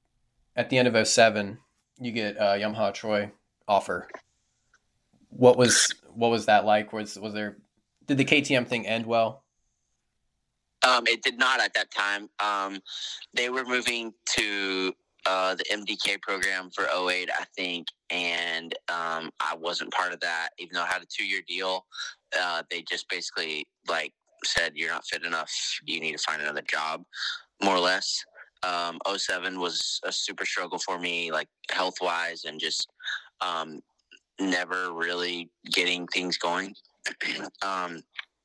at the end of oh seven, you get a Yamaha Troy offer. What was what was that like? Was was there did the K T M thing end well? Um, it did not at that time. Um, they were moving to uh, the M D K program for oh eight, I think, and um, I wasn't part of that. Even though I had a two-year deal, uh, they just basically like said, "You're not fit enough. You need to find another job," more or less. Um, oh seven was a super struggle for me, like health-wise, and just um, never really getting things going. um,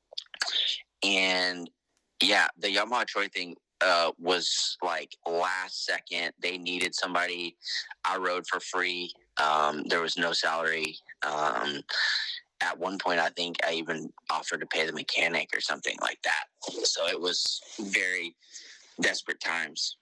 and yeah, the Yamaha Troy thing uh, was like last second. They needed somebody. I rode for free. Um, there was no salary. Um, at one point, I think I even offered to pay the mechanic or something like that. So it was very desperate times.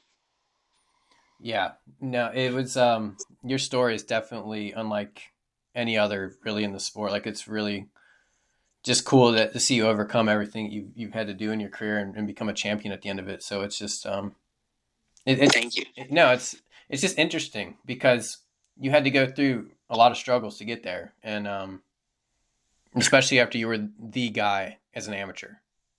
Yeah, no, it was, um, your story is definitely unlike any other really in the sport. Like, it's really just cool that, to see you overcome everything you've, you've had to do in your career and, and become a champion at the end of it. So it's just, um, it, it's, Thank you. It, no, it's, it's just interesting because you had to go through a lot of struggles to get there. And, um, especially after you were the guy as an amateur.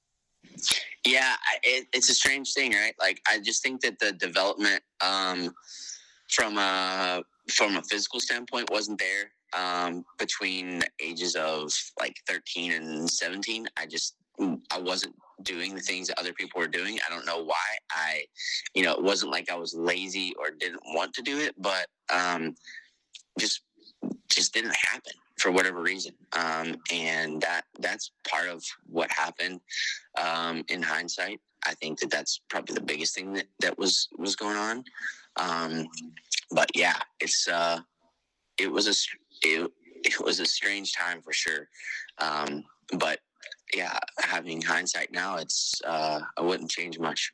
Yeah, it, it's a strange thing, right? Like, I just think that the development um, from a from a physical standpoint wasn't there um, between the ages of like thirteen and seventeen. I just I wasn't doing the things that other people were doing. I don't know why. I, you know, it wasn't like I was lazy or didn't want to do it, but um, just just didn't happen for whatever reason. Um, and that that's part of what happened um, in hindsight. I think that that's probably the biggest thing that, that was, was going on. Um, but yeah, it's, uh, it was a, it, it was a strange time for sure. Um, but yeah, having hindsight now, it's, uh, I wouldn't change much.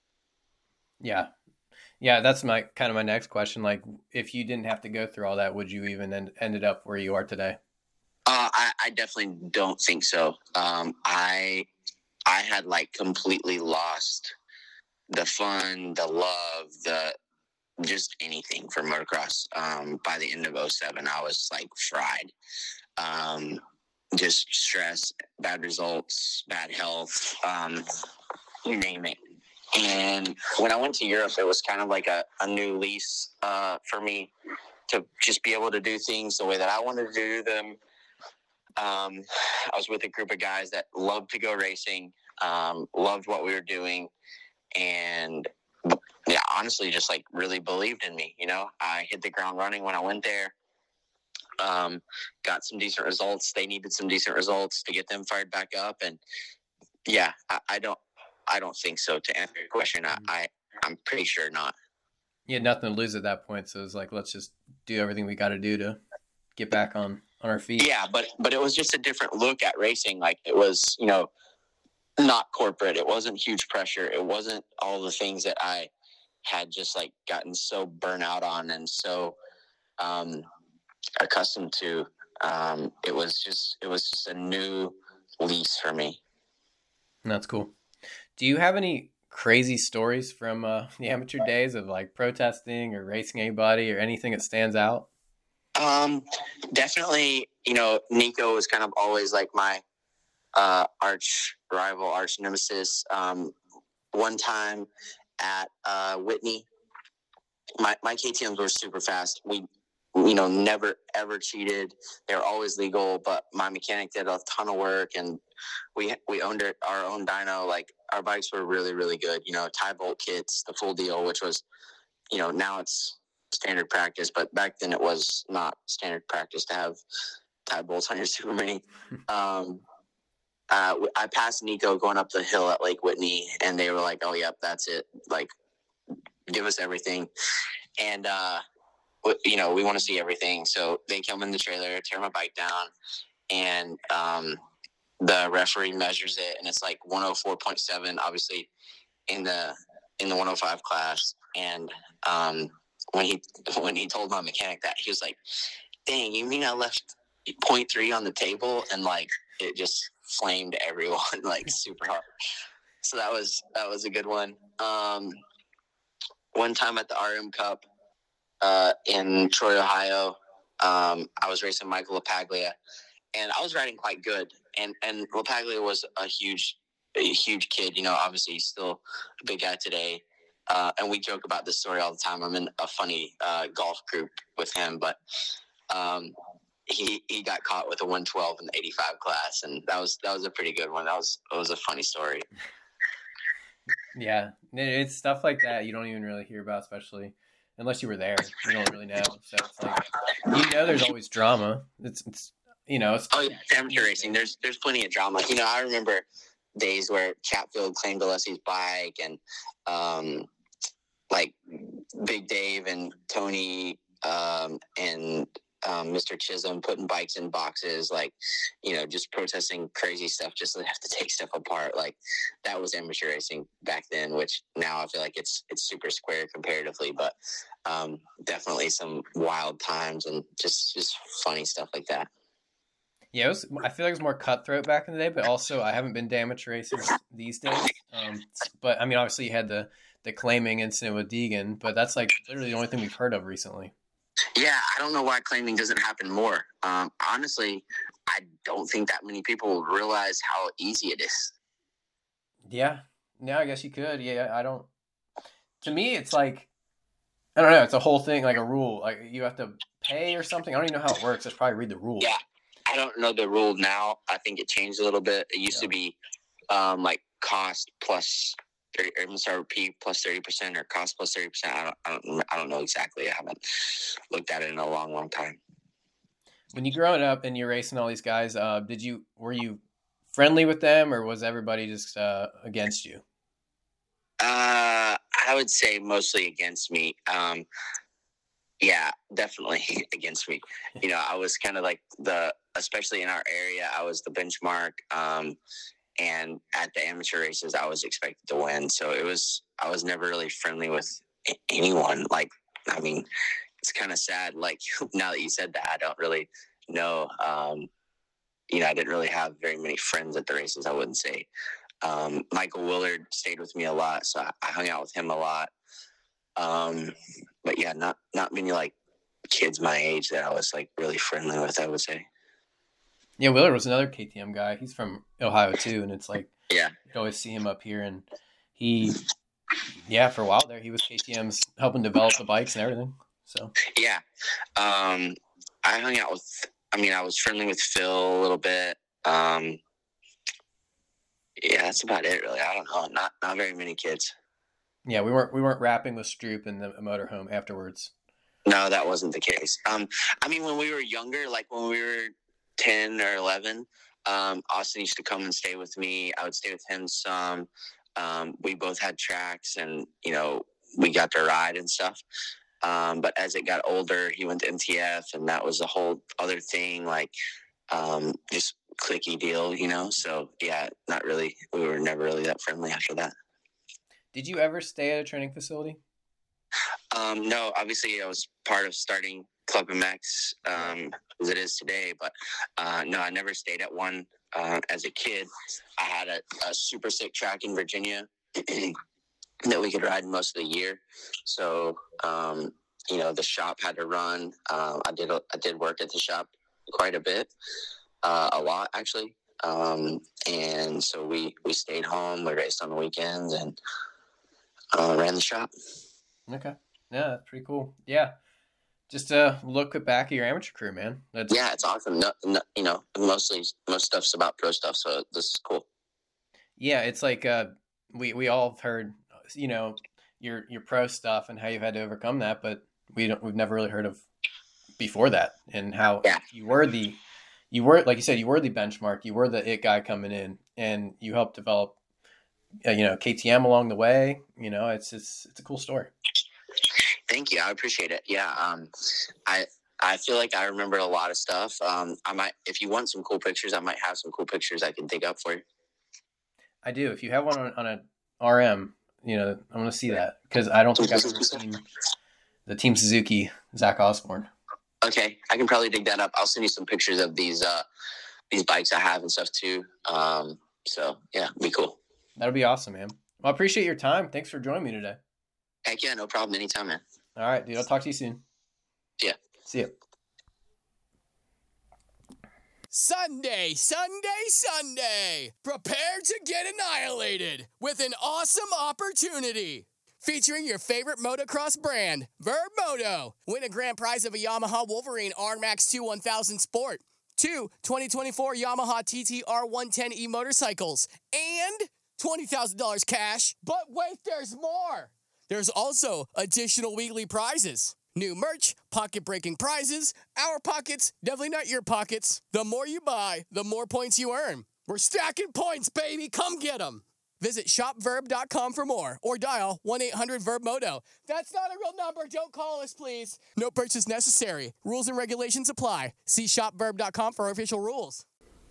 Yeah. Yeah, that's my kind of my next question. Like, if you didn't have to go through all that, would you even end, ended up where you are today? Uh, I, I definitely don't think so. Um, I I had like completely lost the fun, the love, the just anything for motocross. Um, by the end of oh seven, I was like fried. Um, just stress, bad results, bad health, um, you name it. And when I went to Europe, it was kind of like a, a new lease uh, for me to just be able to do things the way that I wanted to do them. Um, I was with a group of guys that loved to go racing, um, loved what we were doing, and yeah, honestly, just like really believed in me. You know, I hit the ground running when I went there. Um, got some decent results. They needed some decent results to get them fired back up, and yeah, I, I don't. I don't think so. To answer your question, I, I I'm pretty sure not. You had nothing to lose at that point, so it was like, let's just do everything we got to do to get back on, on our feet. Yeah, but but it was just a different look at racing. Like, it was, you know, not corporate. It wasn't huge pressure. It wasn't all the things that I had just like gotten so burnt out on and so um, accustomed to. Um, it was just it was just a new lease for me. That's cool. Do you have any crazy stories from uh, the amateur days of like protesting or racing anybody or anything that stands out? Um, definitely, you know, Nico was kind of always like my uh, arch rival, arch nemesis. Um, one time at uh, Whitney, my, my K T Ms were super fast. We, you know, never ever cheated. They were always legal, but my mechanic did a ton of work, and we we owned it, our own dyno. Like, our bikes were really, really good. You know, tie bolt kits, the full deal, which was, you know, now it's standard practice, but back then it was not standard practice to have tie bolts on your Super Mini. Um, uh, I passed Nico going up the hill at Lake Whitney, and they were like, "Oh, yep, that's it. Like, give us everything." And, uh, you know, we want to see everything. So they come in the trailer, tear my bike down, and um, the referee measures it, and it's like one oh four point seven, obviously in the in the one oh five class. And um, when he when he told my mechanic that, he was like, "Dang, you mean I left point three on the table?" And like, it just flamed everyone like super hard. So that was that was a good one. Um, one time at the R M Cup uh, in Troy, Ohio, um, I was racing Michael LaPaglia, and I was riding quite good. And and LaPaglia was a huge, a huge kid. You know, obviously he's still a big guy today. Uh, and we joke about this story all the time. I'm in a funny uh, golf group with him, but um, he he got caught with a one twelve in the eighty-five class, and that was that was a pretty good one. That was that was a funny story. Yeah, it's stuff like that you don't even really hear about, especially unless you were there. You don't really know. So it's like, you know, there's always drama. It's it's you know. It's, oh yeah, amateur racing. There's there's plenty of drama. You know, I remember days where Chatfield claimed Alessi's bike, and um, like Big Dave and Tony um, and um, Mister Chisholm putting bikes in boxes, like, you know, just protesting crazy stuff just so they have to take stuff apart. Like, that was amateur racing back then, which now I feel like it's it's super square comparatively, but um, definitely some wild times and just just funny stuff like that. Yeah, it was, I feel like it was more cutthroat back in the day, but also I haven't been to amateur races these days. Um, but I mean, obviously you had the the claiming incident with Deegan, but that's like literally the only thing we've heard of recently. Yeah, I don't know why claiming doesn't happen more. Um, honestly, I don't think that many people realize how easy it is. Yeah, yeah, I guess you could. Yeah, I don't. To me, it's like, I don't know. It's a whole thing, like a rule. Like you have to pay or something. I don't even know how it works. Let's probably read the rules. Yeah, I don't know the rule now. I think it changed a little bit. It used yeah. to be um, like cost plus thirty, or M S R P plus thirty percent, or cost plus thirty percent. I don't, I don't, I don't know exactly. I haven't looked at it in a long, long time. When you growing up and you're racing all these guys, uh, did you were you friendly with them, or was everybody just uh, against you? Uh, I would say mostly against me. Um, yeah, definitely against me. You know, I was kind of like the, especially in our area, I was the benchmark. Um, and at the amateur races, I was expected to win. So it was, I was never really friendly with anyone. Like, I mean, it's kind of sad. Like, now that you said that, I don't really know. Um, you know, I didn't really have very many friends at the races, I wouldn't say. Um, Michael Willard stayed with me a lot, so I, I hung out with him a lot. Um, but yeah, not, not many like kids my age that I was like really friendly with, I would say. Yeah, Willard was another K T M guy. He's from Ohio too, and it's like, yeah, you always see him up here, and he, yeah, for a while there, he was K T M's helping develop the bikes and everything. So yeah, um, I hung out with. I mean, I was friendly with Phil a little bit. Um, yeah, that's about it, really. I don't know, not not very many kids. Yeah, we weren't we weren't rapping with Stroop in the motorhome afterwards. No, that wasn't the case. Um, I mean, when we were younger, like when we were ten or eleven, um, Austin used to come and stay with me. I would stay with him some. Um, we both had tracks, and you know, we got to ride and stuff. Um, but as it got older, he went to M T F, and that was a whole other thing, like um, just cliquey deal, you know? So, yeah, not really. We were never really that friendly after that. Did you ever stay at a training facility? Um, no, obviously I was part of starting Club M X um, as it is today, but uh, no, I never stayed at one. Uh, as a kid, I had a, a super sick track in Virginia that we could ride most of the year. So, um, you know, the shop had to run. Um, I did, I did work at the shop quite a bit, uh, a lot actually. Um, and so we, we stayed home, we raced on the weekends, and uh, ran the shop. Okay. Yeah, that's pretty cool. Yeah. Just uh, look back at your amateur career, man. That's... Yeah, it's awesome. No, no, you know, mostly most stuff's about pro stuff, so this is cool. Yeah, it's like uh, we we all have heard, you know, your your pro stuff and how you've had to overcome that, but we don't we've never really heard of before that, and how yeah. you were the you were like you said you were the benchmark, you were the it guy coming in, and you helped develop, uh, you know, K T M along the way. You know, it's it's it's a cool story. Thank you. I appreciate it. Yeah. Um, I, I feel like I remember a lot of stuff. Um, I might, if you want some cool pictures, I might have some cool pictures I can dig up for you. I do. If you have one on, on a R M, you know, I want to see that, because I don't think I've ever seen the Team Suzuki Zach Osborne. Okay. I can probably dig that up. I'll send you some pictures of these, uh, these bikes I have and stuff too. Um, so yeah, it'd be cool. That'll be awesome, man. Well, I appreciate your time. Thanks for joining me today. Heck yeah, no problem. Anytime, man. All right, dude. I'll talk to you soon. Yeah. See ya. Sunday, Sunday, Sunday. Prepare to get annihilated with an awesome opportunity. Featuring your favorite motocross brand, Verb Moto. Win a grand prize of a Yamaha Wolverine R Max two one thousand Sport. Two twenty twenty-four Yamaha T T R one ten E motorcycles. And twenty thousand dollars cash. But wait, there's more. There's also additional weekly prizes. New merch, pocket-breaking prizes, our pockets, definitely not your pockets. The more you buy, the more points you earn. We're stacking points, baby. Come get them. Visit shop verb dot com for more or dial one eight hundred verb moto. That's not a real number. Don't call us, please. No purchase necessary. Rules and regulations apply. See shop verb dot com for official rules.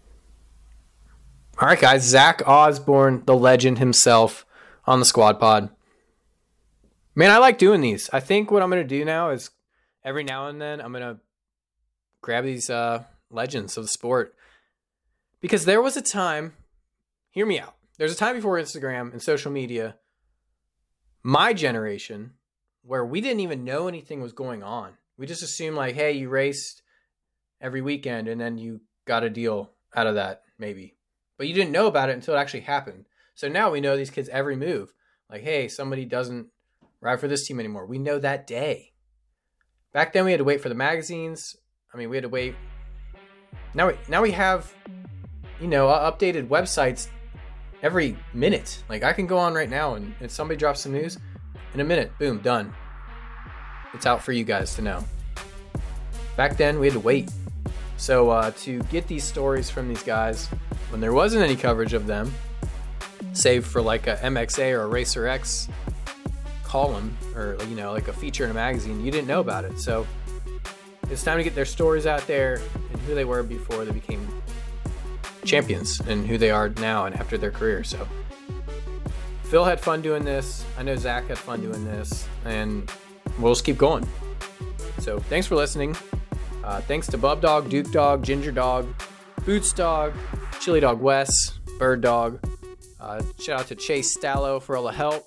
All right, guys. Zach Osborne, the legend himself, on the Squad Pod. Man, I like doing these. I think what I'm going to do now is every now and then I'm going to grab these uh, legends of the sport. Because there was a time, hear me out. There's a time before Instagram and social media, my generation, where we didn't even know anything was going on. We just assumed like, hey, you raced every weekend and then you got a deal out of that, maybe. But you didn't know about it until it actually happened. So now we know these kids' every move. Like, hey, somebody doesn't ride for this team anymore. We know that day. Back then we had to wait for the magazines. I mean, we had to wait. Now we, now we have, you know, updated websites every minute. Like I can go on right now and if somebody drops some news, in a minute, boom, done. It's out for you guys to know. Back then we had to wait. So uh, to get these stories from these guys, when there wasn't any coverage of them, save for like a M X A or a Racer X column or, you know, like a feature in a magazine, you didn't know about it. So it's time to get their stories out there and who they were before they became champions and who they are now and after their career. So Phil had fun doing this. I know Zach had fun doing this, and we'll just keep going. So thanks for listening. Uh, thanks to Bub Dog, Duke Dog, Ginger Dog, Boots Dog, Chili Dog Wes, Bird Dog. Uh, shout out to Chase Stallo for all the help.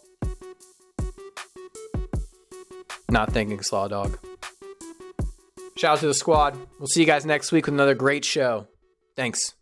Not thanking Slaw Dog. Shout out to the squad. We'll see you guys next week with another great show. Thanks.